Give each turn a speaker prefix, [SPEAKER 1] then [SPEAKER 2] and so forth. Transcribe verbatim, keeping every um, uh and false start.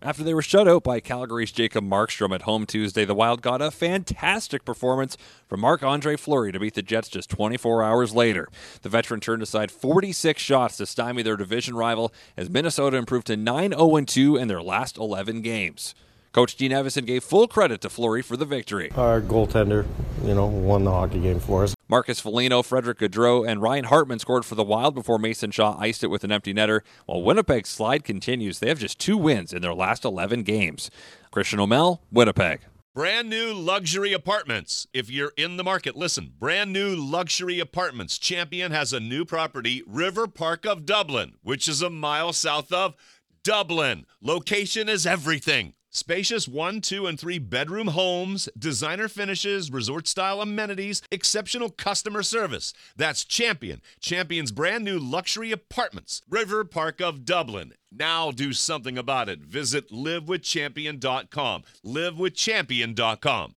[SPEAKER 1] After they were shut out by Calgary's Jacob Markstrom at home Tuesday, the Wild got a fantastic performance from Marc-Andre Fleury to beat the Jets just twenty-four hours later. The veteran turned aside forty-six shots to stymie their division rival as Minnesota improved to nine oh two in their last eleven games. Coach Dean Evason gave full credit to Fleury for the victory.
[SPEAKER 2] Our goaltender, you know, won the hockey game for us.
[SPEAKER 1] Marcus Foligno, Frederick Gaudreau, and Ryan Hartman scored for the Wild before Mason Shaw iced it with an empty netter. While Winnipeg's slide continues, they have just two wins in their last eleven games. Christian O'Mell, Winnipeg.
[SPEAKER 3] Brand new luxury apartments. If you're in the market, listen. Brand new luxury apartments. Champion has a new property, River Park of Dublin, which is a mile south of Dublin. Location is everything. Spacious one, two, and three bedroom homes, designer finishes, resort-style amenities, exceptional customer service. That's Champion. Champion's brand new luxury apartments. River Park of Dublin. Now do something about it. Visit live with champion dot com. live with champion dot com.